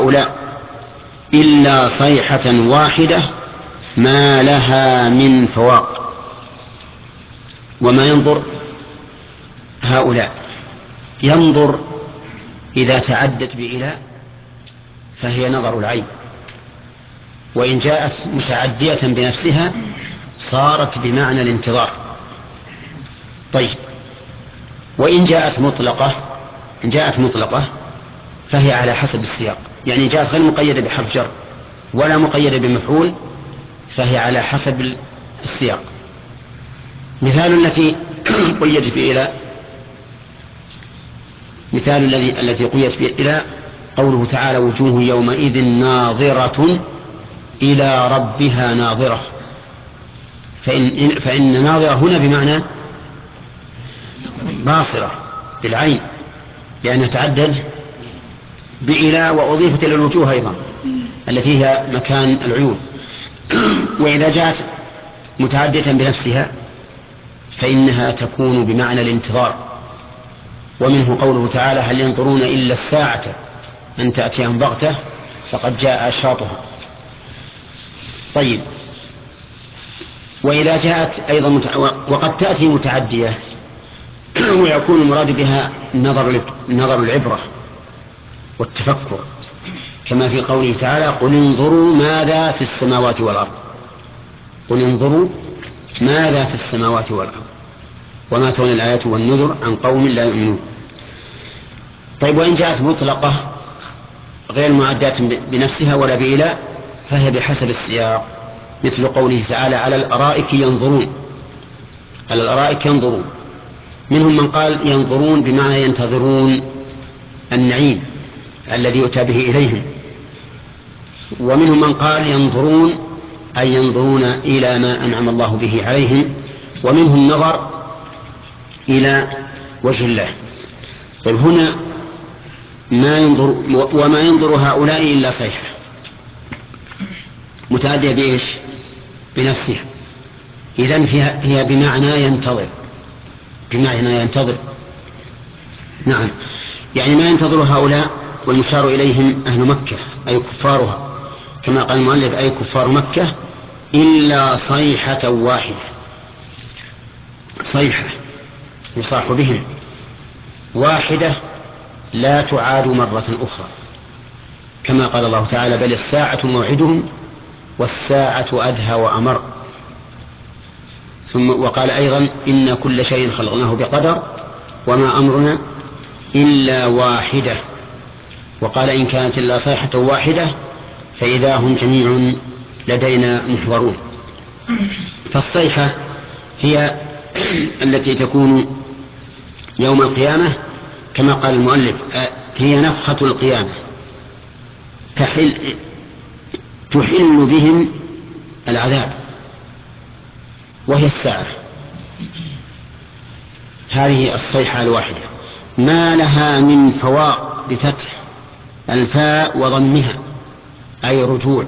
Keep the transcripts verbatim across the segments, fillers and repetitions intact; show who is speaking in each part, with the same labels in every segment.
Speaker 1: هؤلاء إلا صيحة واحدة ما لها من فواق. وما ينظر هؤلاء ينظر إذا تعدت بإلى فهي نظر العين، وإن جاءت متعدية بنفسها صارت بمعنى الانتظار. طيب، وإن جاءت مطلقة إن جاءت مطلقة فهي على حسب السياق، يعني جاءت غير مقيدة بحرف جر ولا مقيدة بمفعول فهي على حسب السياق. مثال التي قيدت بإلى مثال الذي التي قيدت بإلى قوله تعالى: وجوه يومئذ ناظرة إلى ربها ناظرة. فإن, فإن ناظرة هنا بمعنى باصرة بالعين، لأنها تعدد بإلى وأضيفت إلى الوجوه أيضا التي هي مكان العيون. وإذا جاءت متعدية بنفسها فإنها تكون بمعنى الانتظار. ومنه قوله تعالى: هل ينظرون إلا الساعة أن تأتيهم بغتة فقد جاء أشراطها. طيب، وإذا جاءت أيضا متع... وقد تأتي متعدية ويكون المراد بها نظر نظر العبرة والتفكر، كما في قوله تعالى: قل انظروا ماذا في السماوات والأرض. قل انظروا ماذا في السماوات والأرض وما تغني الآيات والنذر عن قوم لا يؤمنون. طيب، وإن جاءت مطلقة غير معدات بنفسها ولا بإلى فهي بحسب السياق، مثل قوله تعالى: على الأرائك ينظرون. على الأرائك ينظرون. منهم من قال ينظرون بمعنى ينتظرون النعيم الذي يؤتى به إليهم، ومنهم من قال ينظرون أي ينظرون إلى ما أنعم الله به عليهم، ومنهم نظر إلى وجه الله. طيب، هنا ما ينظر وما ينظر هؤلاء إلا صيحة متعدية بإيش؟ بنفسها. إذن هي بمعنى ينتظر، بمعنى ينتظر. نعم، يعني ما ينتظر هؤلاء، والمشار إليهم أهل مكة أي كفارها، كما قال المؤلف: أي كفار مكة، إلا صيحة واحدة. صيحة يصاح بهم واحدة لا تعاد مرة أخرى، كما قال الله تعالى: بل الساعة موعدهم والساعة أدهى وأمر. ثم وقال أيضا: إن كل شيء خلقناه بقدر وما أمرنا إلا واحدة. وقال: إن كانت إلا صيحة واحدة فإذا هم جميع لدينا محضرون. فالصيحة هي التي تكون يوم القيامة، كما قال المؤلف: هي نفخة القيامة تحل, تحل بهم العذاب، وهي الساعة. هذه الصيحة الواحدة ما لها من فواق بفتح الفاء وضمها أي رجوع.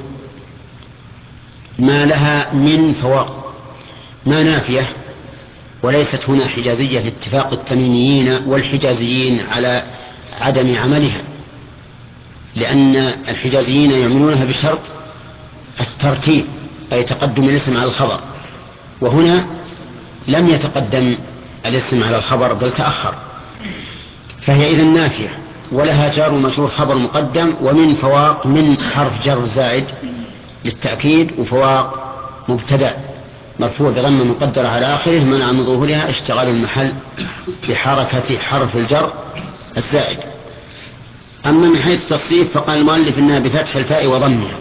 Speaker 1: ما لها من فواق، ما نافية، وليست هنا حجازية لاتفاق التميميين والحجازيين على عدم عملها، لأن الحجازيين يعملونها بشرط الترتيب أي تقدم الاسم على الخبر، وهنا لم يتقدم الاسم على الخبر بل تأخر، فهي إذن نافية ولها جار ومجرور خبر مقدم. ومن فواق من حرف جر زائد للتأكيد، وفواق مبتدأ مرفوع بضمة مقدرة على آخره منع من ظهورها اشتغال المحل بحركة حرف الجر الزائد. أما من حيث التصريف فقال المؤلف إنها بفتح الفاء وضمها،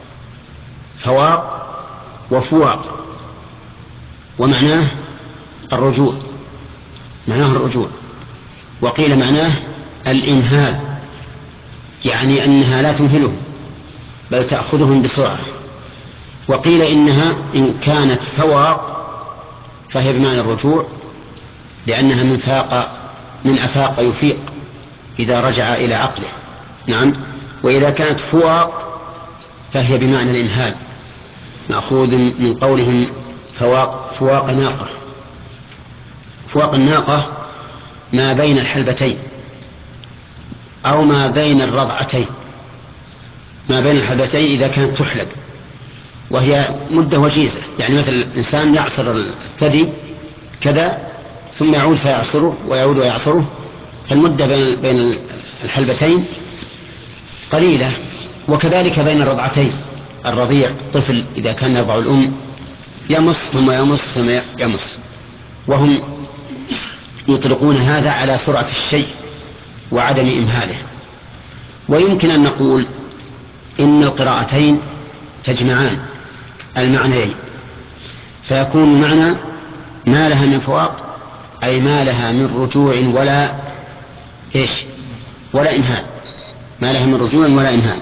Speaker 1: فواق وفواق، ومعناه الرجوع، معناه الرجوع. وقيل معناه الإمهال، يعني أنها لا تمهلهم بل تأخذهم بسرعة. وقيل إنها إن كانت فواق فهي بمعنى الرجوع، لأنها من فاق من أفاق يفيق إذا رجع إلى عقله. نعم. وإذا كانت فواق فهي بمعنى الإمهال، مأخوذ من قولهم فواق فواق ناقة. فواق الناقة ما بين الحلبتين أو ما بين الرضعتين، ما بين الحلبتين إذا كانت تحلب، وهي مدة وجيزة، يعني مثل الإنسان يعصر الثدي كذا ثم يعود فيعصره ويعود ويعصره، فالمدة بين الحلبتين قليلة. وكذلك بين الرضعتين، الرضيع الطفل إذا كان يرضع الأم يمص ثم يمص ثم يمص، وهم يطلقون هذا على سرعة الشيء وعدم إمهاله. ويمكن أن نقول إن القراءتين تجمعان المعنيين، فيكون المعنى ما لها من فواط، أي ما لها من رجوع ولا إيش ولا إمهال، ما لها من رجوع ولا إمهال.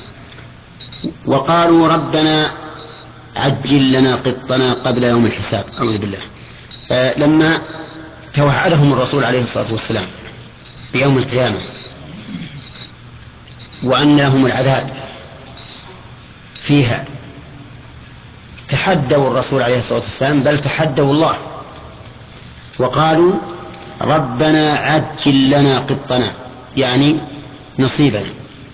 Speaker 1: وقالوا ربنا عجل لنا قطنا قبل يوم الحساب. أعوذ بالله. آه لما توعدهم الرسول عليه الصلاة والسلام بيوم القيامة وأن لهم العذاب فيها، تحدوا الرسول عليه الصلاة والسلام، بل تحدوا الله وقالوا ربنا عجل لنا قطنا، يعني نصيبنا،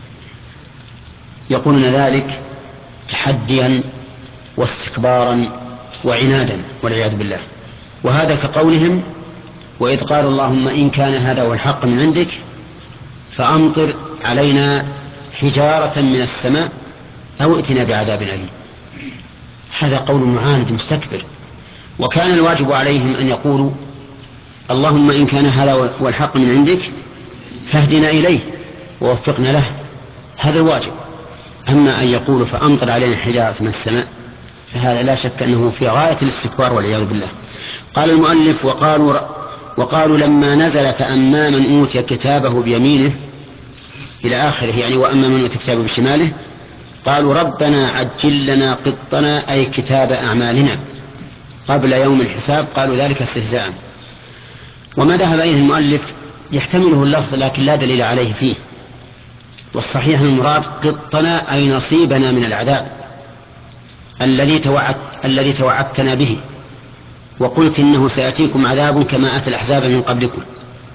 Speaker 1: يقولون ذلك تحديا واستكبارا وعنادا والعياذ بالله. وهذا كقولهم وإذ قالوا اللهم إن كان هذا هو الحق من عندك فأمطر علينا حجارة من السماء أو ائتنا بعذاب أليم. هذا قول معاند مستكبر، وكان الواجب عليهم أن يقولوا اللهم إن كان هذا هو الحق من عندك فاهدنا إليه ووفقنا له، هذا الواجب. أما أن يقولوا فأمطر علينا حجارة من السماء فهذا لا شك أنه في غاية الاستكبار والعياذ بالله. قال المؤلف وقالوا, وقالوا لما نزل فأما من أوتي كتابه بيمينه إلى آخره، يعني وأما من أوتي كتابه بشماله، قالوا ربنا عجل لنا قطنا أي كتاب أعمالنا قبل يوم الحساب، قالوا ذلك استهزاء. وما ذهب إليه المؤلف يحتمله اللفظ لكن لا دليل عليه فيه، والصحيح المراد قطنا أي نصيبنا من العذاب الذي توعد الذي توعدتنا به، وقلت إنه سيأتيكم عذاب كما أتى الأحزاب من قبلكم.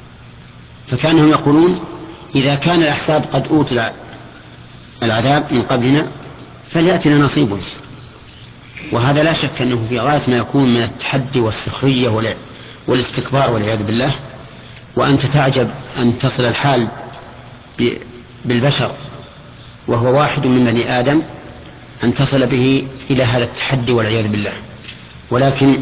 Speaker 1: فكانهم يقولون إذا كان الأحزاب قد أوتوا العذاب من قبلنا فليأتنا نصيبه، وهذا لا شك أنه في غاية ما يكون من التحدي والسخرية والاستكبار والعياذ بالله. وأنت تعجب أن تصل الحال بالبشر وهو واحد من بني آدم أن تصل به إلى هذا التحدي والعياذ بالله. ولكن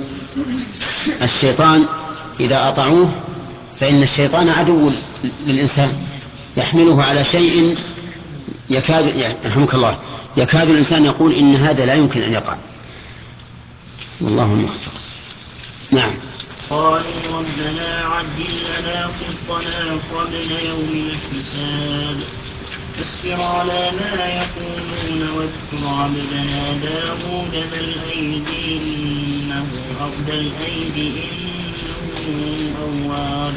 Speaker 1: الشيطان إذا أطاعوه فإن الشيطان عدو للإنسان، يحمله على شيء يكاد يرحمك الله يكاد الإنسان يقول إن هذا لا يمكن أن يقع، والله الموفق. نعم.
Speaker 2: قالوا ربنا عجل لنا قطنا قبل يوم الحساب اصبر على ما يقولون واذكر عبدنا داود ذا الأيدي إنه ذا الأيدي إنه أواب.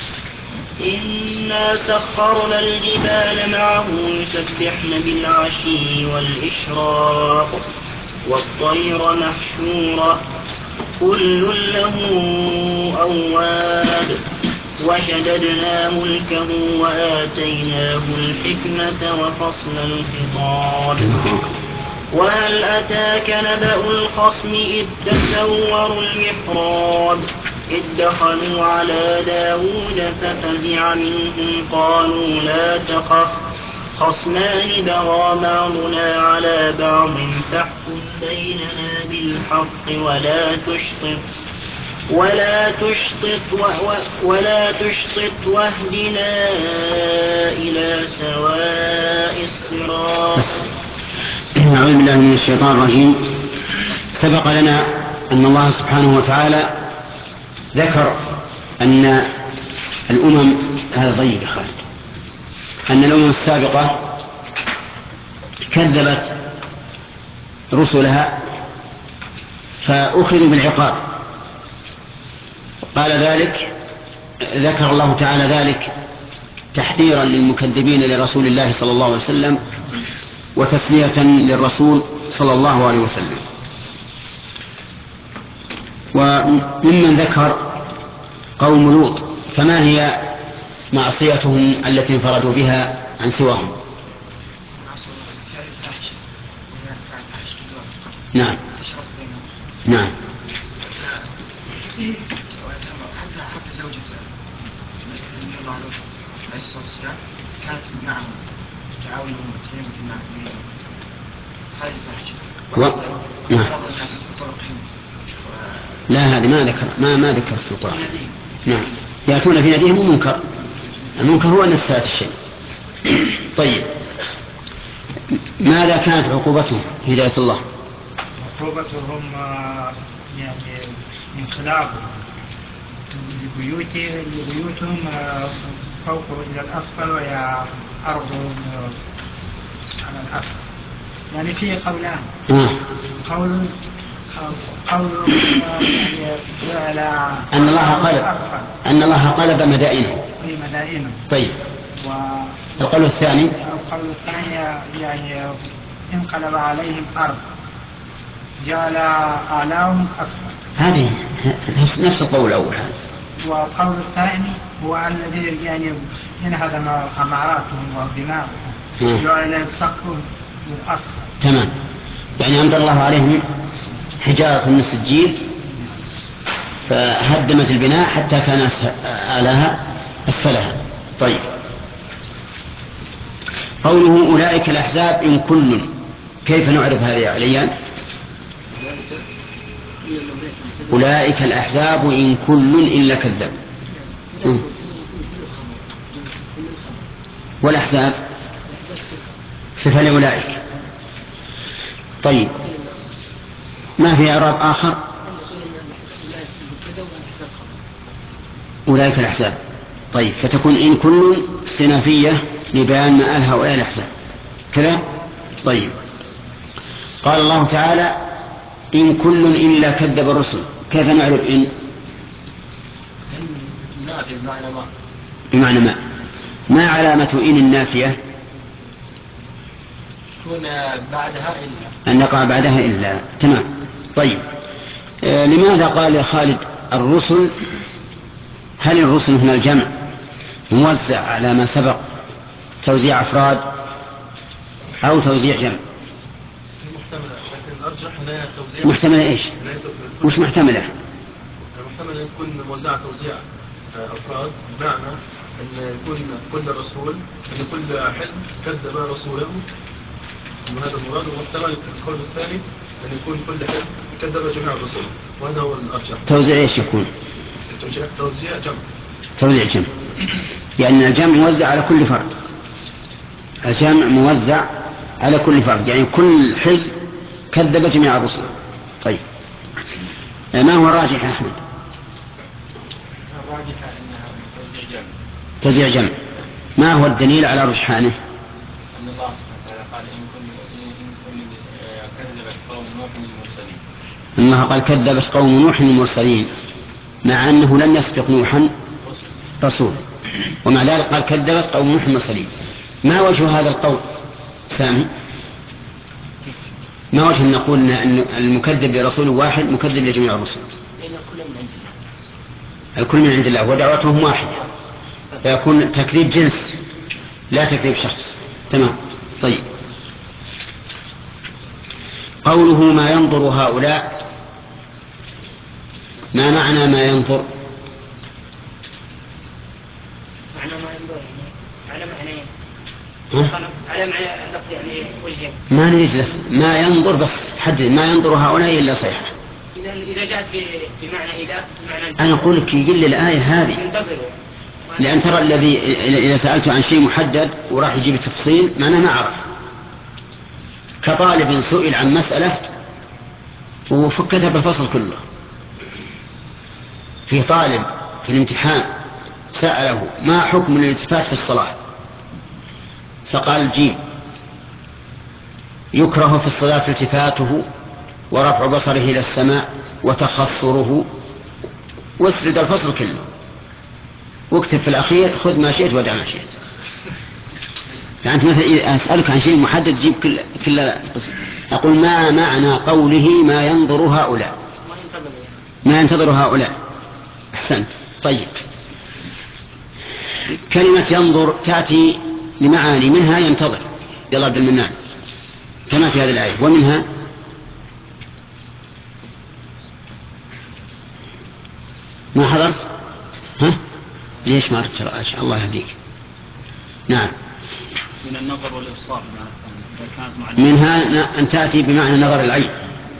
Speaker 2: إنا سخرنا الجبال معه يسبحن بالعشي والإشراق والطير محشورة كل له أواب. وشددنا ملكه وآتيناه الحكمة وفصل الخطاب. وهل أتاك نبأ الخصم إذ تسوروا المحراب إذ دخلوا على داود ففزع منهم قالوا لا تخف خصمان بغى بعضنا على بعض فاحكم بيننا بالحق ولا تشطط ولا تشطط ولا تشطط واهدنا إلى سواء الصراط.
Speaker 1: أعوذ بالله من الشيطان الرجيم. سبق لنا أن الله سبحانه وتعالى ذكر أن الأمم هذا ضيق خالد أن الأمم السابقة كذبت رسلها فأخذوا بالعقاب. قال ذلك ذكر الله تعالى ذلك تحذيرا للمكذبين لرسول الله صلى الله عليه وسلم وتسلية للرسول صلى الله عليه وسلم. وممن ذكر قوم لوط، فما هي معصيتهم التي انفردوا بها عن سواهم؟ نعم نعم.
Speaker 3: حتى حتى زوجة النبي الله عليه الصلاة والسلام كانت معه تعاونهم وتعاونهم في المعروف هذه الفاحشة.
Speaker 1: نعم. لا هذه ما ذكر ما ما ذكر في القرآن. نعم يأتون في ناديهم منكر. المنكر هو نفس هذا الشيء. طيب ماذا كانت عقوبتهم في هداية الله؟
Speaker 4: عقوبتهم يعني انقلاب لبيوتهم فوق إلى الأسفل وهي أرض على الأسفل. يعني فيه قولان. قول قول جعل
Speaker 1: أن الله قلب أن الله قلب مدائنه.
Speaker 4: في مدائنه.
Speaker 1: طيب القول الثاني
Speaker 4: القول الثاني يعني انقلب عليهم أرض جعل أعلاهم أسفل.
Speaker 1: هذه نفس القول الأول.
Speaker 4: والقول الثاني هو الذي يعني ينهدم عماراتهم وبناؤهم جعل السقف أسفل.
Speaker 1: تمام. يعني أنزل الله عليهم حجارة من السجيل فهدمت البناء حتى كان أعلاها أسفلها. طيب قوله أولئك الأحزاب إن كل، كيف نعرف هذه يا عليان؟ أولئك الأحزاب إن كل إلا كذب. والأحزاب صفة لأولئك. طيب ما في إعراب آخر؟ أولئك الأحزاب. طيب فتكون إن كل استنافية لبيان مآل هؤلاء الأحزاب كذا. طيب قال الله تعالى إن كل إلا كذب الرسل، كيف نعرف إن؟ بمعنى ما. ما علامة إن النافية؟
Speaker 3: يكون بعدها إلا
Speaker 1: أن يقع بعدها إلا. تمام. طيب آه لماذا قال يا خالد الرسل؟ هل الرسل هنا الجمع موزع على ما سبق توزيع أفراد أو توزيع جمع؟ محتملة إيش؟ مش محتملة.
Speaker 5: محتملة يكون موزعة توزيع أفراد بمعنى أن يكون كل رسول أن كل حزب كذب رسوله وهذا المراد. ومحتمل القول الثاني أن يكون كل حزب كذب جميع الرسل وهذا هو الأرجح.
Speaker 1: توزيع إيش يكون؟
Speaker 5: توزيع توزيع جمع.
Speaker 1: توزيع جمع يعني الجمع موزع على كل فرد. الجمع موزع على كل فرد يعني كل حزب كذب جميع الرسل. طيب ما هو الراجح يا أحمد؟
Speaker 3: الراجح أنها توزيع جمع.
Speaker 1: توزيع جمع. ما هو الدليل على رجحانه؟
Speaker 3: أن الله سبحانه وتعالى قال إن كل كذبت قوم نوح المرسلين.
Speaker 1: الله قال كذبت قوم نوح المرسلين مع أنه لم يسبق نوحا رسول ومع ذلك قال كذبت قوم نوح المرسلين. ما وجه هذا القول سامي؟ ما وجه أن نقول أن المكذب لرسول واحد مكذب لجميع الرسل؟
Speaker 3: لأن كل من عند الله.
Speaker 1: الكل من عند الله ودعوتهم واحدة فيكون تكذيب جنس لا تكذيب شخص. تمام. طيب قوله ما ينظر هؤلاء، ما معنى ما ينظر؟
Speaker 6: معنى ما ينظر على معنى على معنى اللفظ يعني وجه.
Speaker 1: ما نريد لفظ ما ينظر بس حدد ما ينظر هؤلاء إلا صيحة.
Speaker 6: إذا إذا جاءت بمعنى إذا بمعنى
Speaker 1: أنا أقول لك يقل الآية هذه لأن ترى الذي إذا سألته عن شيء محدد وراح يجيب التفصيل معناه ما عرف. كطالب سئل عن مسألة وفكتها بالفصل كله. في طالب في الامتحان سأله ما حكم الالتفات في الصلاة فقال جيم يكره في الصلاة التفاته ورفع بصره إلى السماء وتخصره واسرد الفصل كله واكتب في الأخير خذ ما شئت ودع ما شئت. يعني أنت مثلا إذا أسألك عن شيء محدد تجيب كل كل أقول ما معنى قوله ما ينظر هؤلاء؟ ما ينتظر هؤلاء. أحسنت. طيب كلمة ينظر تأتي لمعاني منها ينتظر. يلا عبد المنان. كما في هذه الآية. ومنها ما حضرت؟ ها؟ ليش ما أردت؟ الله يهديك. نعم.
Speaker 3: من النظر والإبصار إذا كانت مع
Speaker 1: منها أن تأتي بمعنى نظر العين.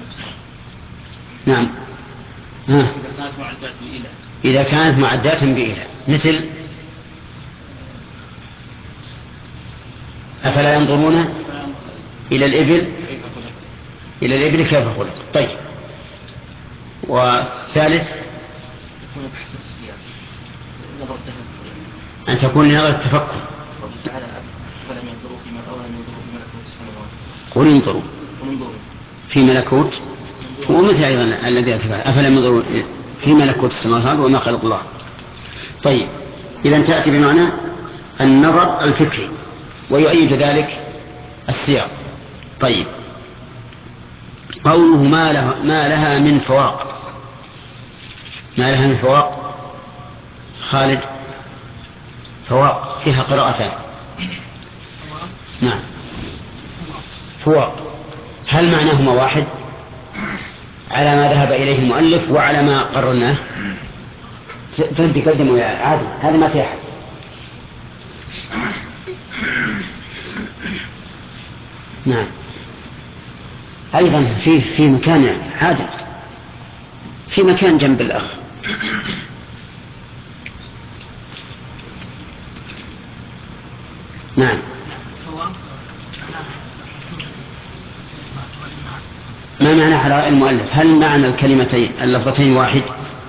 Speaker 1: نعم. ها؟
Speaker 3: إذا كانت معدات بإله.
Speaker 1: إذا كانت معدات بإله مثل أفلا ينظرون إلى الإبل إلى الإبل كيف خلقت. طيب. والثالث أن تكون لنظر التفكر. قل انظروا في ملكوت ومثل أيضا الذي أتبع أفلم ينظروا في ملكوت السماوات وما خلق الله. طيب. إذا تأتي بمعنى النظر الفكري ويؤيد ذلك السياق. طيب. قوله ما, له ما لها من فواق. ما لها من فواق. خالد. فواق فيها قراءتان. نعم. فواق هل معناهما واحد على ما ذهب إليه المؤلف وعلى ما قررناه؟ ترد تقدموا يا عادل هذا ما في أحد. نعم. أيضا في في مكان عادل في مكان جنب الأخ. نعم. ما معنى على المؤلف؟ هل معنى الكلمتين اللفظتين واحد؟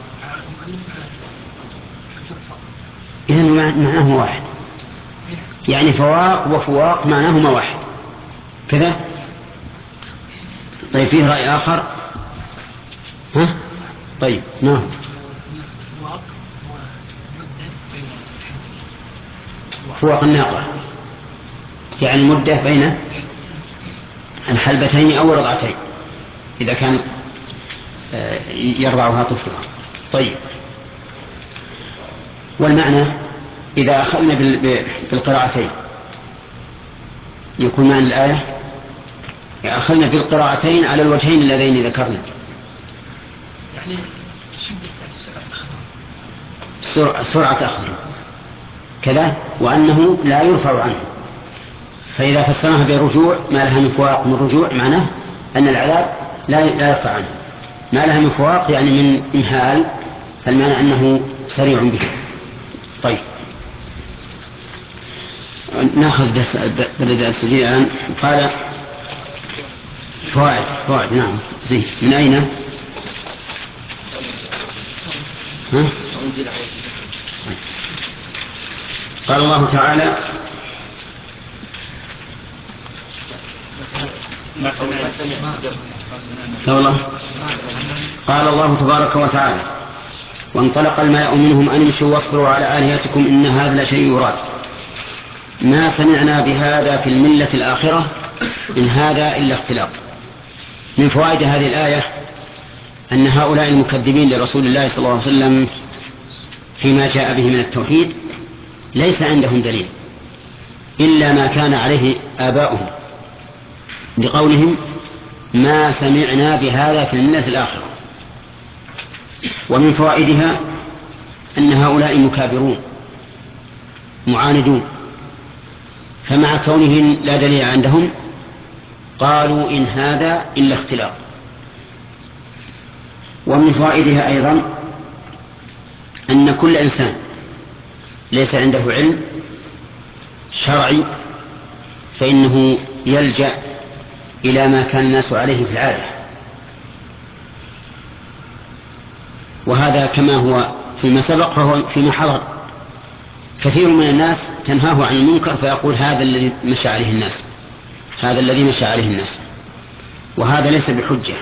Speaker 1: إذن معناه واحد يعني فواق وفواق معناهما واحد كذا. طيب فيه رأي آخر؟ ها؟ طيب نعم. فواق الناقة يعني المدة بين الحلبتين أو الرضعتين إذا كان يرضعها طفلها. طيب. والمعنى إذا أخذنا بالقراءتين يكون معنى الآية أخذنا بالقراءتين على الوجهين اللذين ذكرنا يعني سرعة أخذه كذا وأنه لا يرفع عنه. فإذا فسرناها برجوع ما لها من فواق من رجوع معناه أن العذاب لا يرفع عنه. ما لها من فواق يعني من إمهال فالمعنى أنه سريع به. طيب. ناخذ درس بدأ السجيل الآن. قال فوائد فوائد. نعم. زين. من أين؟ ها؟ قال الله تعالى لا والله. قال الله تبارك وتعالى وانطلق الملأ منهم أن امشوا واصبروا على آلهتكم إن هذا لشيء يراد ما سمعنا بهذا في الملة الآخرة إن هذا إلا اختلاق. من فوائد هذه الآية أن هؤلاء المكذبين لرسول الله صلى الله عليه وسلم فيما جاء به من التوحيد ليس عندهم دليل إلا ما كان عليه آباؤهم بقولهم ما سمعنا بهذا في الملة الآخرة. ومن فوائدها أن هؤلاء مكابرون معاندون فمع كونهم لا دليل عندهم قالوا إن هذا إلا اختلاق. ومن فوائدها أيضا أن كل إنسان ليس عنده علم شرعي فإنه يلجأ إلى ما كان الناس عليه في العادة وهذا كما هو فيما سبق فهو فيما حضر. كثير من الناس تنهاه عن المنكر فيقول هذا الذي مشى عليه الناس هذا الذي مشى عليه الناس وهذا ليس بحجة.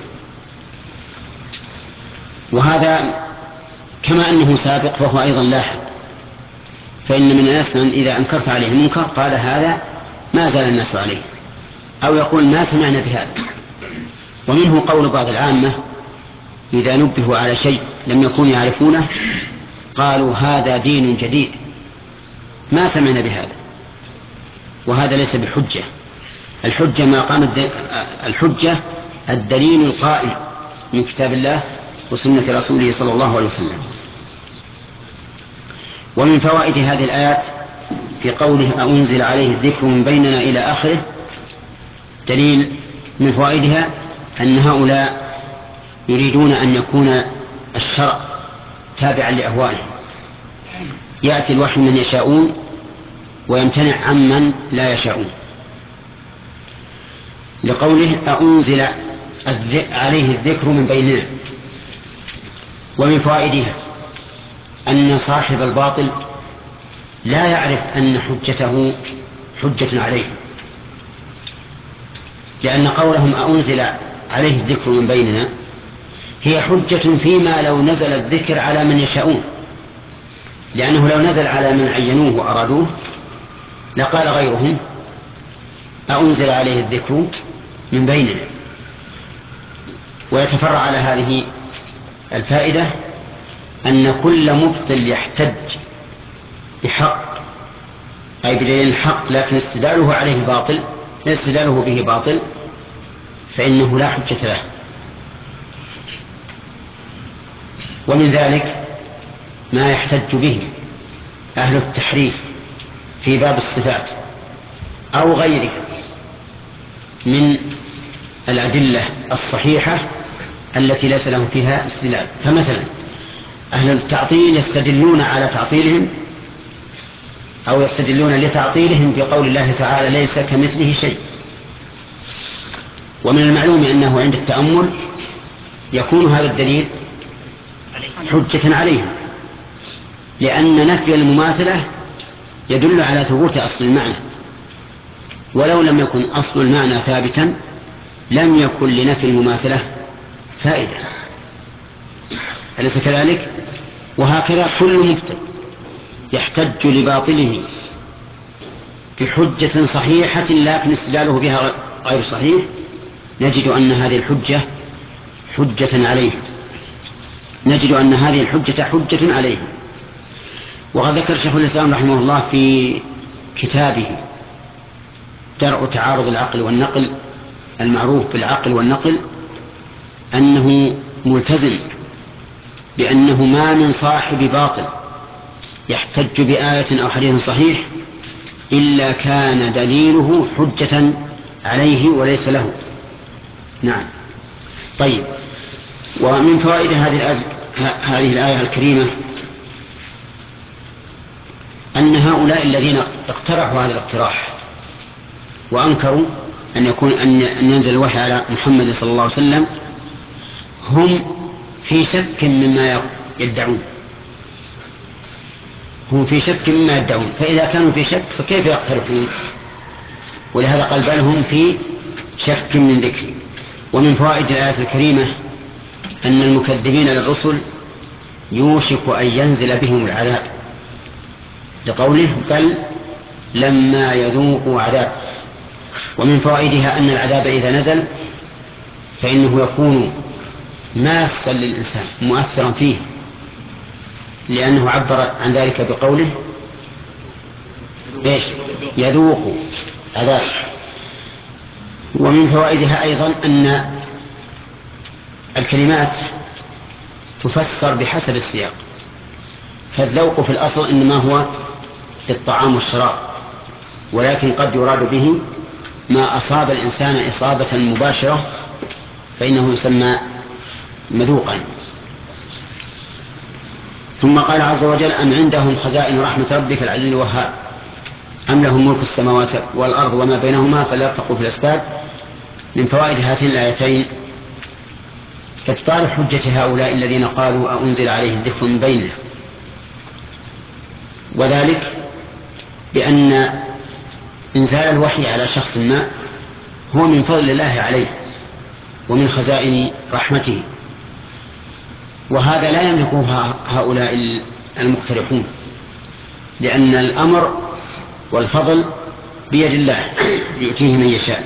Speaker 1: وهذا كما أنه سابق فهو أيضا لاحق. فإن من الناس من إذا أنكرت عليه المنكر قال هذا ما زال الناس عليه أو يقول ما سمعنا بهذا. ومنه قول بعض العامة إذا نبهوا على شيء لم يكونوا يعرفونه قالوا هذا دين جديد ما سمعنا بهذا وهذا ليس بحجة الحجة ما قام الحجة الدليل القائم من كتاب الله وسنة رسوله صلى الله عليه وسلم. ومن فوائد هذه الآيات في قوله أنزل عليه الذكر من بيننا إلى آخره دليل من فوائدها أن هؤلاء يريدون أن يكون الشرع تابعا لأهوائهم، يأتي الوحي من يشاءون ويمتنع عمن لا يشاءون، لقوله أنزل عليه الذكر من بيننا. ومن فوائدها أن صاحب الباطل لا يعرف أن حجته حجة عليه، لأن قولهم أنزل عليه الذكر من بيننا هي حجة فيما لو نزل الذكر على من يشاءون، لأنه لو نزل على من عينوه وأرادوه لقال غيرهم أنزل عليه الذكر من بيننا. ويتفرع على هذه الفائدة أن كل مبطل يحتج بحق أي بدليل الحق لكن استدلاله عليه باطل استدلاله به باطل فإنه لا حجة له. ومن ذلك ما يحتج به أهل التحريف في باب الصفات أو غيره من الأدلة الصحيحة التي ليس لهم فيها استدلال. فمثلا أهل التعطيل يستدلون على تعطيلهم أو يستدلون لتعطيلهم بقول الله تعالى ليس كمثله شيء. ومن المعلوم أنه عند التأمل يكون هذا الدليل حجة عليهم، لأن نفي المماثلة يدل على ثبوت أصل المعنى، ولو لم يكن أصل المعنى ثابتا لم يكن لنفي المماثلة فائدة، أليس كذلك؟ وهكذا كل مبطل يحتج لباطله بحجة صحيحة لكن استدلاله بها غير صحيح نجد أن هذه الحجة حجة عليه نجد أن هذه الحجة حجة عليه. وقد ذكر شيخ الإسلام رحمه الله في كتابه درء تعارض العقل والنقل المعروف بالعقل والنقل أنه ملتزم بأنه ما من صاحب باطل يحتج بآية أو حديث صحيح إلا كان دليله حجة عليه وليس له. نعم. طيب، ومن فوائد هذه هذه الآية الكريمة أن هؤلاء الذين اقترحوا هذا الاقتراح وأنكروا أن يكون أن ينزل الوحي على محمد صلى الله عليه وسلم هم في شك مما يدعون هم في شك مما يدعون فإذا كانوا في شك فكيف يقترحون؟ ولهذا قال بل هم في شك من ذكري. ومن فوائد الآية الكريمة أن المكذبين للرسل يوشك أن ينزل بهم العذاب لقوله بل لما يذوقوا عذاب. ومن فوائدها أن العذاب إذا نزل فإنه يكون ماسا للإنسان مؤثرا فيه، لأنه عبر عن ذلك بقوله إيش؟ يذوق عذاب. ومن فوائدها أيضا أن الكلمات تفسر بحسب السياق، فالذوق في الأصل إنما هو للطعام والشراب، ولكن قد يراد به ما أصاب الإنسان إصابة مباشرة فإنه يسمى مذوقا. ثم قال عز وجل أم عندهم خزائن رحمة ربك العزيز الوهاب أم لهم ملك السماوات والأرض وما بينهما فليرتقوا في الأسباب. من فوائد هاتين الآيتين إبطال حجة هؤلاء الذين قالوا أنزل عليه الذكر من بيننا، وذلك بأن إنزال الوحي على شخص ما هو من فضل الله عليه ومن خزائن رحمته، وهذا لا يملكه هؤلاء المقترحون، لأن الأمر والفضل بيد الله يؤتيه من يشاء.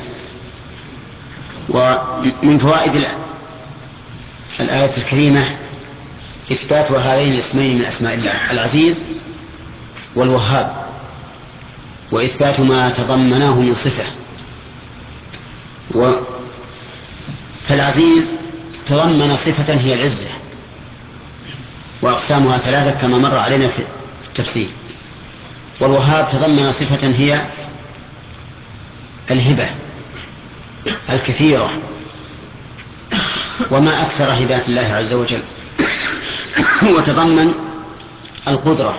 Speaker 1: ومن فوائد الآية الكريمة إثبات هذين الاسمين من أسماء الله العزيز والوهاب، وإثبات ما تضمناه من صفة و فالعزيز تضمن صفة هي العزة، وأقسامها ثلاثة كما مر علينا في التفسير. والوهاب تضمن صفة هي الهبة الكثيرة، وما أكثر هبات الله عز وجل. وتضمن القدرة،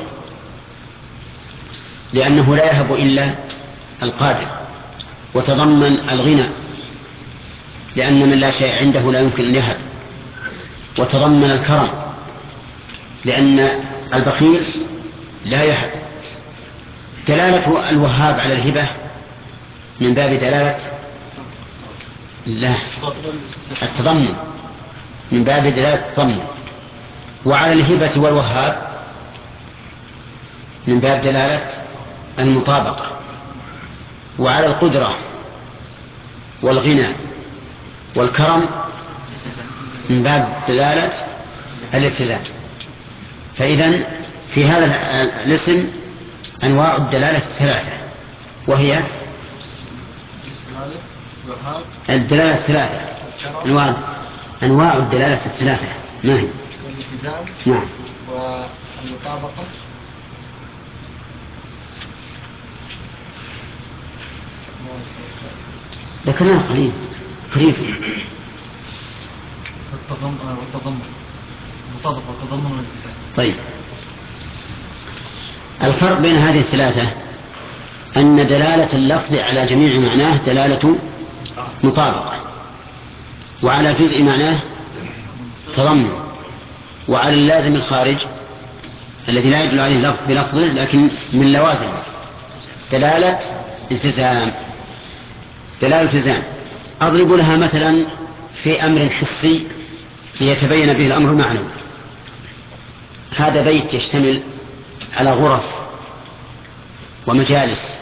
Speaker 1: لأنه لا يهب إلا القادر. وتضمن الغنى، لأن من لا شيء عنده لا يمكن أن يهب. وتضمن الكرم، لأن البخيل لا يهب. دلالة الوهاب على الهبة من باب دلالة لا التضمن، من باب دلالة التضمن. وعلى الهبة والوهاب من باب دلالة المطابقة. وعلى القدرة والغنى والكرم من باب دلالة الالتزام. فإذن في هذا الاسم أنواع الدلالة الثلاثة، وهي الدلالة الثلاثة، أنواع أنواع الدلالة الثلاثة. ما هي؟
Speaker 3: الالتزام.
Speaker 1: نعم.
Speaker 3: والمطابقة.
Speaker 1: ذكرناه قليل قريب.
Speaker 3: والتضمن والتضمن المطابقة والتضمن والالتزام.
Speaker 1: طيب، الفرق بين هذه الثلاثة أن دلالة اللفظ على جميع معناه دلالة مطابقة، وعلى جزء معناه تضمن، وعلى اللازم الخارج الذي لا يدل عليه لفظ بلفظه لكن من لوازم دلالة التزام. دلالة التزام أضرب لها مثلا في أمر حسي ليتبين به الأمر معنوي. هذا بيت يشتمل على غرف ومجالس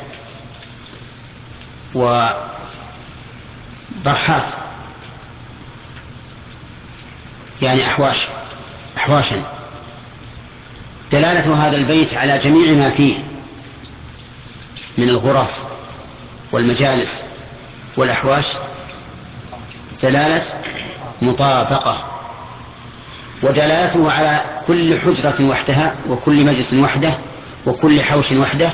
Speaker 1: وبرحات، يعني أحواش أحواشا. دلالة هذا البيت على جميع ما فيه من الغرف والمجالس والأحواش دلالة مطابقة. ودلالته على كل حجرة وحدها وكل مجلس وحده وكل حوش وحده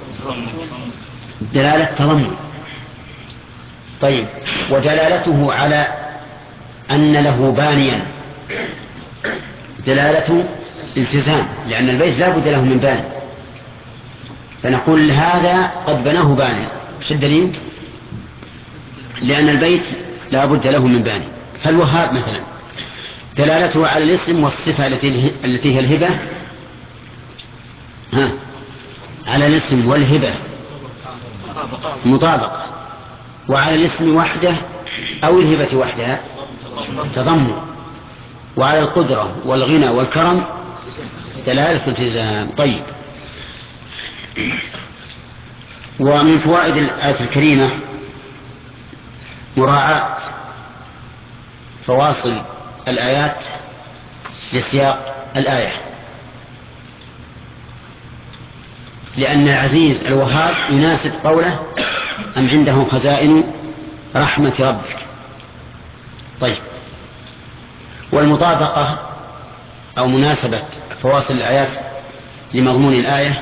Speaker 1: دلالة تضمن. طيب، ودلالته على أن له بانيا دلالة التزام، لأن البيت لا بد له من باني، فنقول هذا قد بناه باني. وش الدليل؟ لأن البيت لا بد له من باني. فالوهاب مثلا دلالته على الاسم والصفة التي التي هي الهبة، ها على الاسم والهبة مطابقة، وعلى الاسم وحده أو الهبة وحدها تضمن، وعلى القدرة والغنى والكرم دلالة التزام. طيب، ومن فوائد الآية الكريمة مراعاة فواصل الآيات لسياق الآية، لأن العزيز الوهاب يناسب قوله أم عنده خزائن رحمة ربك. طيب، والمطابقة أو مناسبة فواصل الآيات لمضمون الآية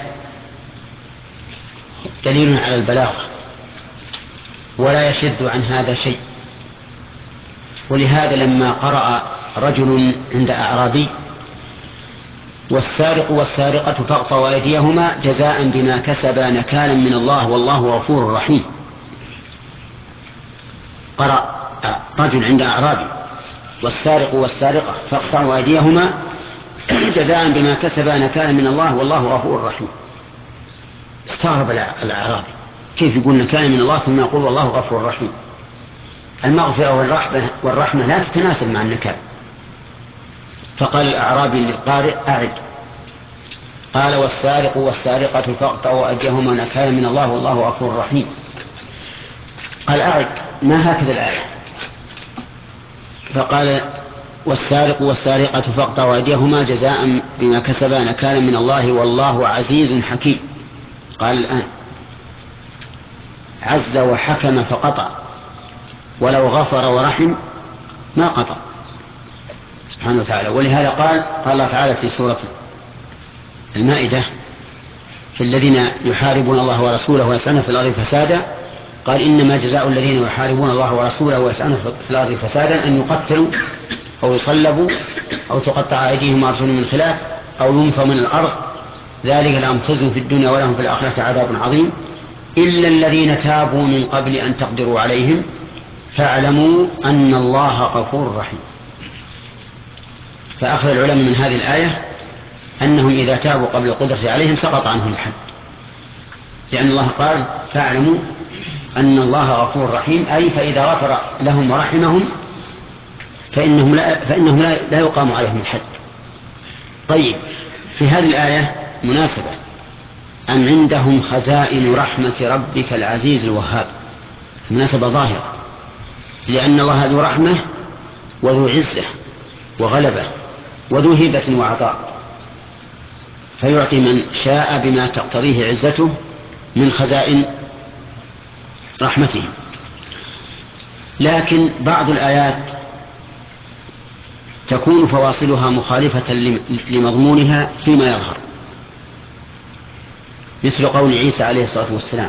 Speaker 1: دليل على البلاغة، ولا يشد عن هذا شيء. ولهذا لما قرأ رجل عند أعرابي والسارق والسارقة فاقطعوا أيديهما جزاء بما كسبا نكالا من الله والله غفور رحيم، قرأ رجل عند أعرابي والسارق والسارقة فاقطعوا أيديهما جزاء بما كسبا نكالا من الله والله غفور رحيم. استغرب الأعرابي، كيف يقول نكالا من الله ثم يقول والله غفور رحيم؟ المغفرة والرحمة, والرحمة لا تتناسب مع النكال. فقال الأعرابي للقارئ أعد، قال والسارق والسارقة فاقطعوا أيديهما نكالا من الله والله غفور رحيم. قال أعد، ما هكذا الآية؟ فقال والسارق والسارقة فاقطعوا أيديهما جزاء بما كسبا نكالا من الله والله عزيز حكيم. قال الآن عز وحكم فقطع، ولو غفر ورحم ما قطع سبحانه وتعالى. ولهذا قال قال الله تعالى في سورة المائدة في الذين يحاربون الله ورسوله ويسعون في الأرض فسادا قال إنما جزاء الذين يحاربون الله ورسوله ويسعون في الأرض فسادا أن يقتلوا أو يصلبوا أو تقطع أيديهم وأرجلهم من خلاف أو ينفوا من الأرض ذلك لهم خزي في الدنيا ولهم في الآخرة عذاب عظيم إلا الذين تابوا من قبل أن تقدروا عليهم فاعلموا أن الله غفور رحيم. فأخذ العلماء من هذه الآية أنهم إذا تابوا قبل القدرة عليهم سقط عنهم الحد، لأن الله قال فاعلموا أن الله غفور رحيم، أي فإذا غفر لهم ورحمهم فإنهم لا, فإنهم لا, لا يقام عليهم الحد. طيب، في هذه الآية مناسبة أم عندهم خزائن رحمة ربك العزيز الوهاب، مناسبة ظاهرة، لأن الله ذو رحمة وذو عزة وغلبة وذو هبة وعطاء، فيعطي من شاء بما تقتضيه عزته من خزائن رحمته. لكن بعض الآيات تكون فواصلها مخالفة لمضمونها فيما يظهر، مثل قول عيسى عليه الصلاة والسلام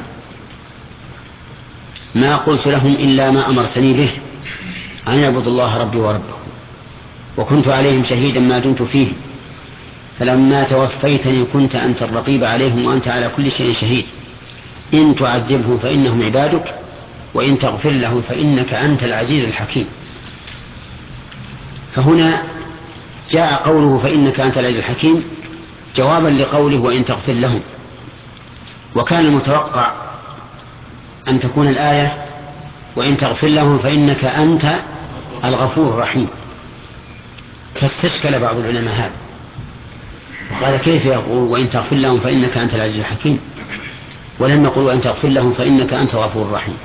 Speaker 1: ما قلت لهم إلا ما أمرتني به أن يعبدوا الله ربي وربكم وكنت عليهم شهيدا ما دمت فيه فلما توفيتني كنت أنت الرقيب عليهم وأنت على كل شيء شهيد إن تعذبهم فإنهم عبادك وإن تغفر لهم فإنك أنت العزيز الحكيم. فهنا جاء قوله فإنك أنت العزيز الحكيم جوابا لقوله وإن تغفر لهم، وكان المتوقع أن تكون الآية وإن تغفر لهم فإنك أنت الغفور الرحيم، فاستشكل بعض العلماء هذا وقال كيف يقول وإن تغفر لهم فإنك أنت العزيز الحكيم ولم يقول وإن تغفر لهم فإنك أنت الغفور الرحيم.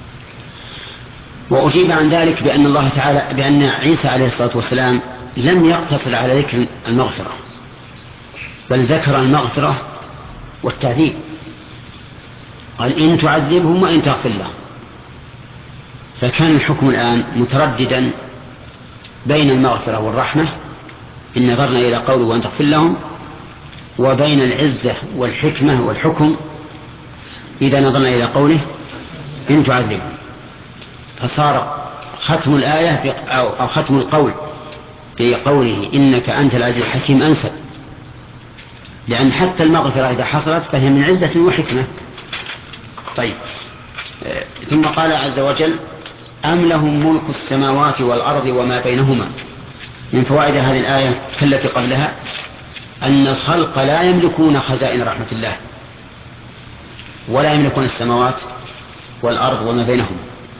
Speaker 1: وأجيب عن ذلك بأن الله تعالى بأن عيسى عليه الصلاة والسلام لم يقتصر على ذكر المغفرة بل ذكر المغفرة والتعذيب، قال إن تعذبهم وإن تغفر لهم، فكان الحكم الآن مترددا بين المغفرة والرحمة إن نظرنا إلى قوله وأن تغفر لهم، وبين العزة والحكمة والحكم إذا نظرنا إلى قوله إن تعذبهم، فصار ختم الآية أو ختم القول بقوله إنك أنت العزيز الحكيم أنسب، لأن حتى المغفرة إذا حصلت فهي من عزة وحكمة. طيب، ثم قال عز وجل أم لهم ملك السماوات والأرض وما بينهما. من فوائد هذه الآية كالتي قبلها أن الخلق لا يملكون خزائن رحمة الله ولا يملكون السماوات والأرض وما بينهما،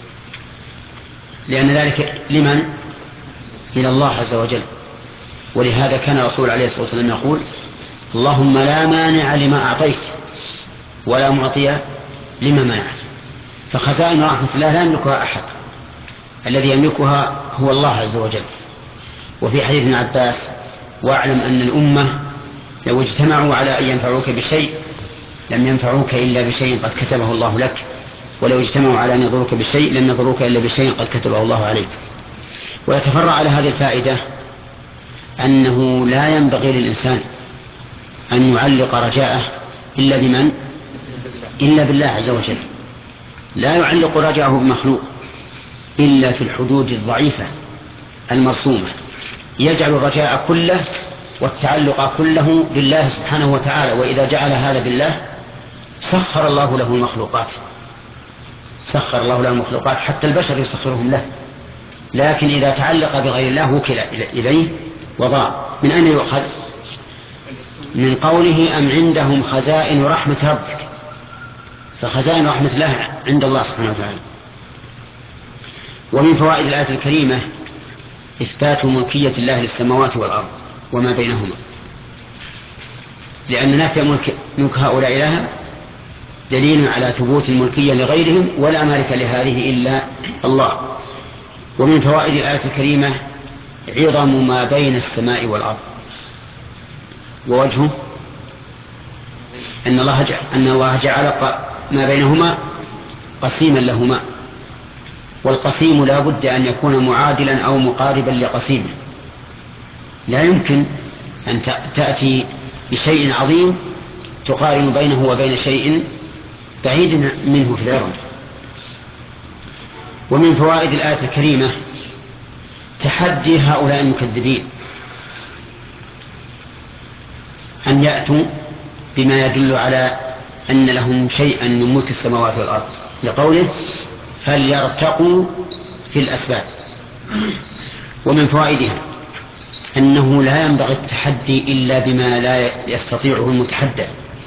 Speaker 1: لأن ذلك لمن؟ إلى الله عز وجل. ولهذا كان الرسول عليه الصلاة والسلام يقول اللهم لا مانع لما أعطيت ولا معطي لما منعت. فخزائن رحمة الله لا يملكها أحد، الذي يملكها هو الله عز وجل. وفي حديث ابن عباس واعلم أن الأمة لو اجتمعوا على أن ينفعوك بشيء لم ينفعوك إلا بشيء قد كتبه الله لك، ولو اجتمعوا على أن يضروك بشيء لم يضروك إلا بشيء قد كتبه الله عليك. ويتفرع على هذه الفائدة أنه لا ينبغي للإنسان أن يعلق رجاءه إلا بمن؟ إلا بالله عز وجل. لا يعلق رجاءه بمخلوق إلا في الحدود الضعيفة المرسومة، يجعل الرجاء كله والتعلق كله بالله سبحانه وتعالى. وإذا جعل هذا بالله سخر الله له المخلوقات، سخر الله له المخلوقات حتى البشر يسخرهم له. لكن إذا تعلق بغير الله وكل إليه وضاع. من أين يؤخذ؟ من قوله أم عندهم خزائن رحمة ربك، فخزائن رحمة الله عند الله سبحانه وتعالى. ومن فوائد الآية الكريمة إثبات ملكية الله للسماوات والأرض وما بينهما، لأن نفي ملك, ملك هؤلاء لها دليل على ثبوت الملكية لغيرهم ولا مالك لهذه إلا الله. ومن فوائد الآية الكريمة عظم ما بين السماء والأرض، ووجهه أن الله جعل, أن الله جعل ما بينهما قسيما لهما، والقسيم لا بد أن يكون معادلا أو مقاربا لقسيمه. لا يمكن أن تأتي بشيء عظيم تقارن بينه وبين شيء بعيد منه في العرض. ومن فوائد الآية الكريمة تحدي هؤلاء المكذبين أن يأتوا بما يدل على أن لهم شيئا من ملك السماوات والأرض، لقوله فليرتقوا في الأسباب. ومن فوائدها أنه لا ينبغي التحدي إلا بما لا يستطيعه المتحدى.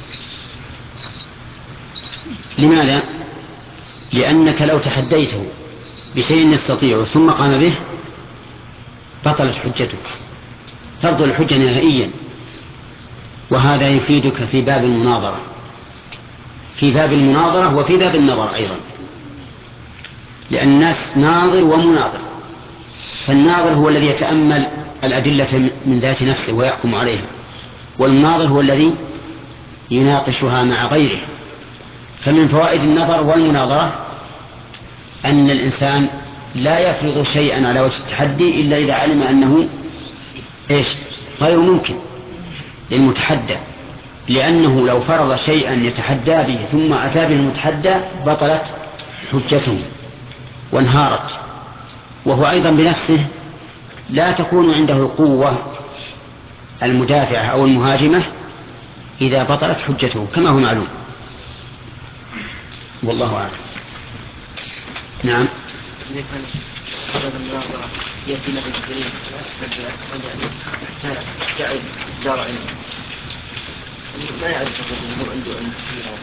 Speaker 1: لماذا؟ لأنك لو تحديته بشيء يستطيعه ثم قام به بطلت حجتك، تبطل الحجة نهائيا. وهذا يفيدك في باب المناظرة، في باب المناظرة وفي باب النظر أيضا، لأن الناس ناظر ومناظر. فالناظر هو الذي يتأمل الأدلة من ذات نفسه ويحكم عليها، والمناظر هو الذي يناقشها مع غيره. فمن فوائد النظر والمناظرة أن الإنسان لا يفرض شيئا على وجه التحدي إلا إذا علم أنه إيش غير ممكن للمتحدى، لأنه لو فرض شيئا يتحدى به ثم أتى به المتحدى بطلت حجته وانهارت. وهو أيضا بنفسه لا تكون عنده القوة المدافعة أو المهاجمة إذا بطلت حجته كما هو معلوم، والله أعلم. نعم.
Speaker 6: يأتي له الدليل أسفل أسفل يعني جعل دار علم لا يعرف الجمهور عنده علم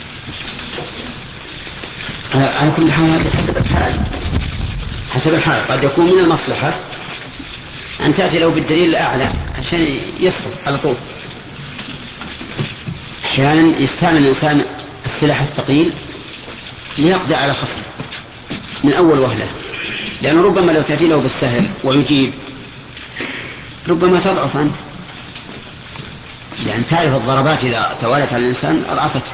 Speaker 6: كثير.
Speaker 1: على كل حال حسب الحال حسب الحال قد يكون من المصلحة أن تأتي له بالدليل الأعلى عشان يسقط على طول. أحيانا يستعمل الإنسان السلاح الثقيل ليقضي على خصمه من أول وهلة، لأنه ربما لو تأتي له بالسهل ويجيب ربما تضعف أنت، لأن تعرف الضربات إذا توالت على الإنسان أضعفته.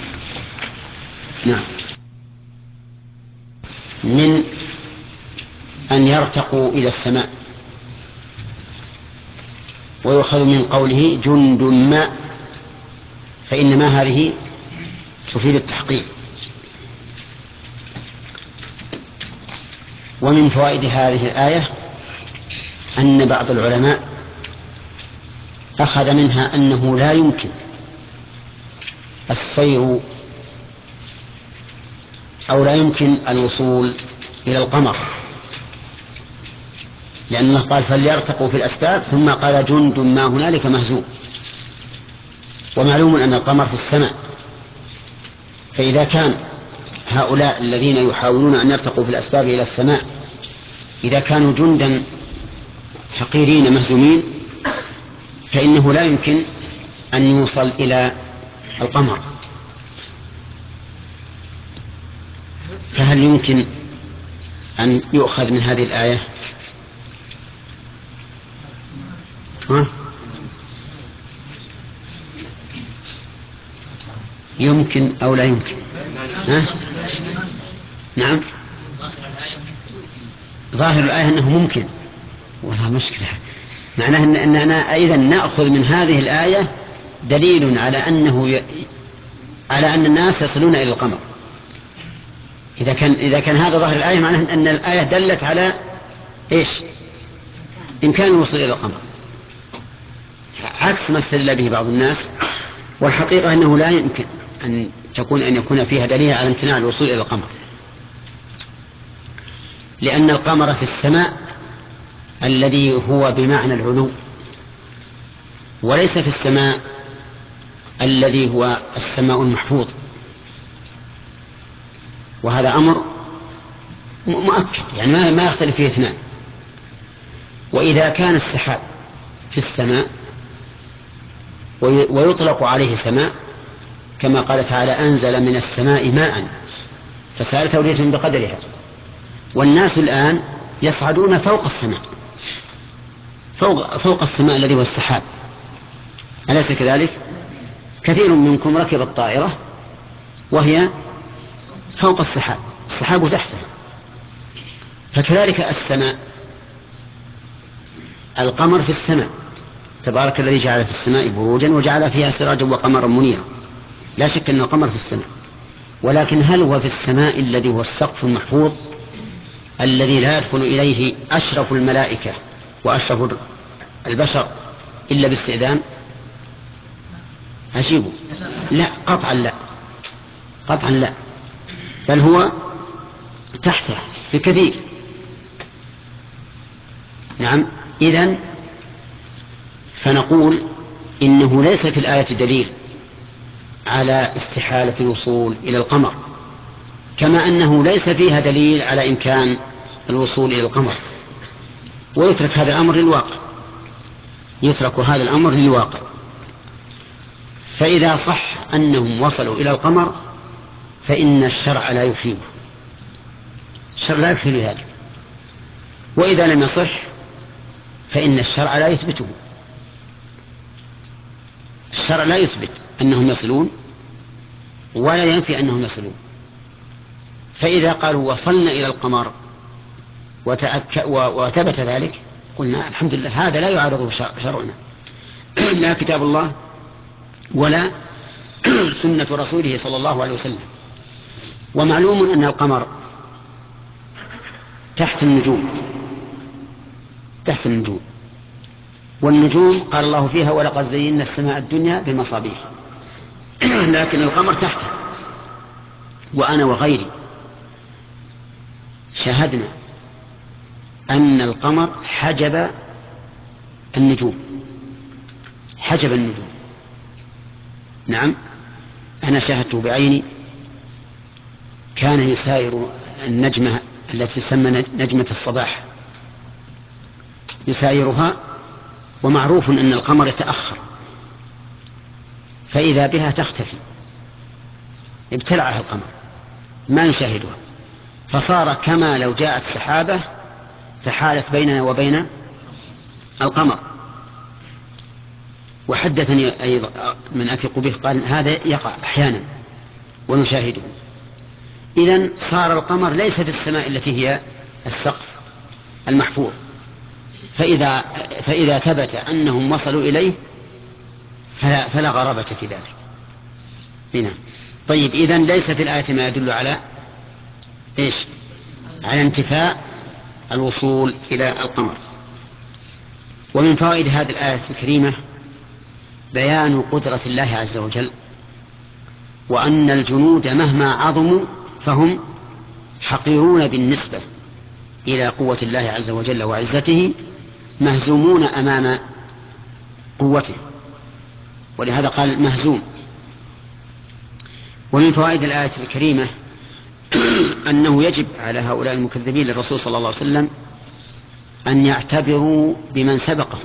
Speaker 1: نعم. من أن يرتقوا إلى السماء، ويؤخذ من قوله جند ما، فإن ما هذه تفيد التحقيق. ومن فوائد هذه الآية أن بعض العلماء أخذ منها أنه لا يمكن السير أو لا يمكن الوصول إلى القمر، لأن الله قال فليرتقوا في الأسباب ثم قال جند ما هنالك مهزوم. ومعلوم أن القمر في السماء، فإذا كان هؤلاء الذين يحاولون أن يرتقوا في الأسباب إلى السماء إذا كانوا جندا حقيرين مهزومين فإنه لا يمكن أن يوصل إلى القمر. فهل يمكن أن يؤخذ من هذه الآية؟ ها؟ يمكن أو لا يمكن؟ ها؟ نعم. ظاهر الآية أنه ممكن، والله مشكلة. معناه أن أننا أيضا نأخذ من هذه الآية دليل على أنه ي... على أن الناس يصلون إلى القمر. إذا كان إذا كان هذا ظاهر الآية معناه أن الآية دلت على إيش؟ إمكان الوصول إلى القمر، عكس ما استدل به بعض الناس. والحقيقة أنه لا يمكن أن تكون أن يكون فيها دليل على امتناع الوصول إلى القمر، لأن القمر في السماء الذي هو بمعنى العلو، وليس في السماء الذي هو السماء المحفوظ. وهذا أمر مؤكد يعني ما يختلف فيه اثنان. وإذا كان السحاب في السماء ويطلق عليه سماء كما قال تعالى أنزل من السماء ماء فسالت أودية بقدرها، والناس الآن يصعدون فوق السماء، فوق, فوق السماء الذي هو السحاب، أليس كذلك؟ كثير منكم ركب الطائرة وهي فوق السحاب، السحاب تحتها، فكذلك السماء، القمر في السماء، تبارك الذي جعل في السماء بروجا وجعل فيها سراجا وقمرا منيرا، لا شك أن القمر في السماء، ولكن هل هو في السماء الذي هو السقف المحفوظ الذي لا يدخل إليه أشرف الملائكة وأشرف البشر إلا باستئذان؟ أجيبه لا، قطعا لا، قطعا لا، بل هو تحته بكثير. نعم. إذن فنقول إنه ليس في الآية دليل على استحالة الوصول إلى القمر، كما أنه ليس فيها دليل على إمكان الوصول إلى القمر، ويترك هذا الأمر للواقع، يترك هذا الأمر للواقع. فإذا صح أنهم وصلوا إلى القمر فإن الشرع لا يفيده، الشرع لا يفيد ذلك، وإذا لم يصح فإن الشرع لا يثبته، الشرع لا يثبت أنهم يصلون ولا ينفي أنهم يصلون. فإذا قالوا وصلنا إلى القمر وثبت ذلك قلنا الحمد لله، هذا لا يعارض شرعنا، لا كتاب الله ولا سنة رسوله صلى الله عليه وسلم. ومعلوم أن القمر تحت النجوم، تحت النجوم، والنجوم قال الله فيها ولقد زينا السماء الدنيا بمصابيح، لكن القمر تحته. وأنا وغيري شاهدنا أن القمر حجب النجوم، حجب النجوم. نعم، أنا شاهدته بعيني، كان يساير النجمة التي تسمى نجمة الصباح، يسايرها، ومعروف أن القمر يتأخر، فإذا بها تختفي، ابتلعها القمر ما نشاهدها، فصار كما لو جاءت سحابة فحالت بيننا وبين القمر. وحدثني أيضا من أثق به قال هذا يقع أحيانا ونشاهده. إذن صار القمر ليس في السماء التي هي السقف المحفوظ، فإذا, فإذا ثبت أنهم وصلوا إليه فلا, فلا غرابة في ذلك. هنا طيب، إذن ليس في الآية ما يدل على إيش؟ على انتفاء الوصول إلى القمر. ومن فوائد هذه الآية الكريمة بيان قدرة الله عز وجل، وأن الجنود مهما عظموا فهم حقيرون بالنسبة إلى قوة الله عز وجل وعزته، مهزومون أمام قوته، ولهذا قال مهزوم. ومن فوائد الآية الكريمة أنه يجب على هؤلاء المكذبين للرسول صلى الله عليه وسلم أن يعتبروا بمن سبقهم،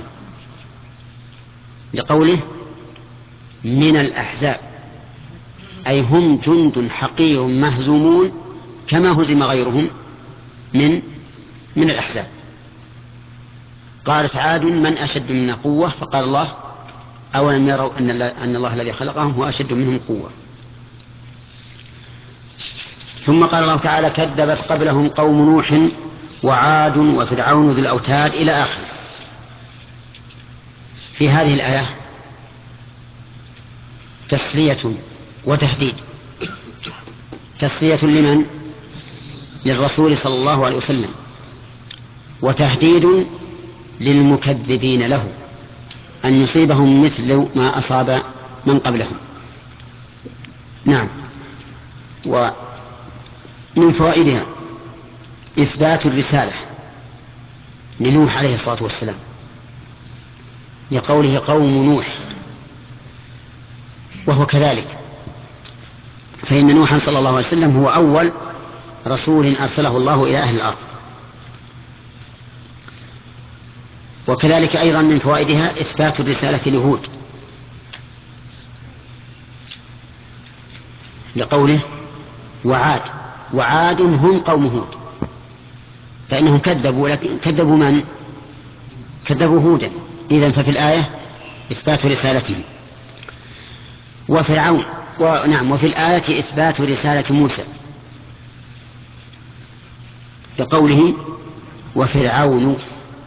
Speaker 1: لقوله من الأحزاب، أي هم جند حقير مهزومون كما هزم غيرهم من من الأحزاب. قالت عاد من أشد منا قوة، فقال الله أولم يروا أن, أن الله الذي خلقهم هو أشد منهم قوة. ثم قال الله تعالى كذبت قبلهم قوم نوح وعاد وفرعون ذو الأوتاد إلى آخر. في هذه الآية تسلية وتهديد، تسلية لمن؟ للرسول صلى الله عليه وسلم، وتهديد للمكذبين له أن يصيبهم مثل ما أصاب من قبلهم. نعم. ومن فوائدها إثبات الرسالة لنوح عليه الصلاة والسلام، لقوله قوم نوح، وهو كذلك، فإن نوحا صلى الله عليه وسلم هو أول رسول أرسله الله إلى أهل الأرض. وكذلك أيضا من فوائدها إثبات الرسالة لهود، لقوله وعاد، وعاد هم قوم هود، فإنهم كذبوا، لكن كذبوا من؟ كذبوا هودا. إذن ففي الآية إثبات رسالته. وفرعون، ونعم، وفي الآية إثبات رسالة موسى، بقوله وفرعون.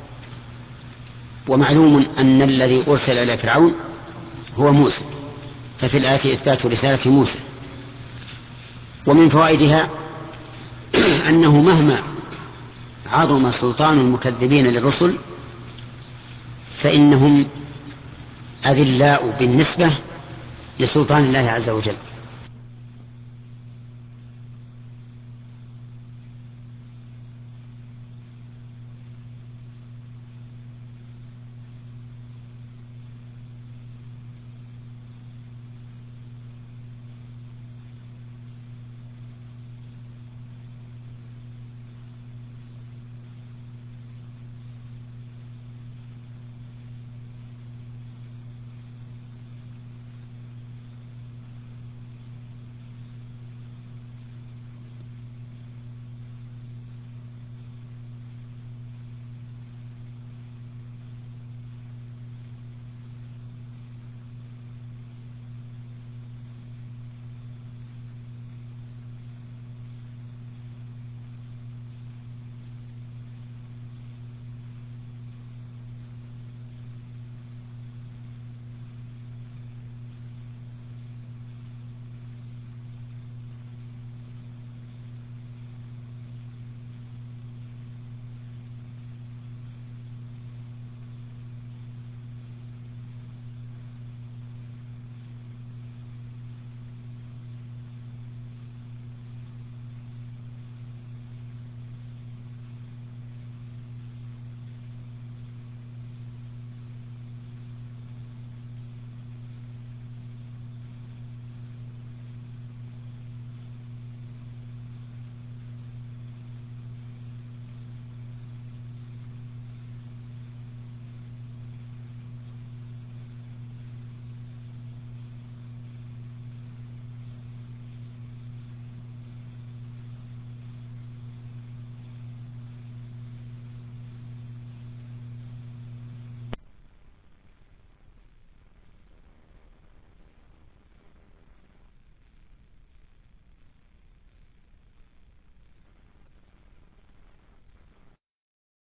Speaker 1: ومعلوم أن الذي أرسل إلى فرعون هو موسى، ففي الآية إثبات رسالة موسى. ومن فوائدها أنه مهما عظم سلطان المكذبين للرسل فإنهم أذلاء بالنسبة لسلطان الله عز وجل.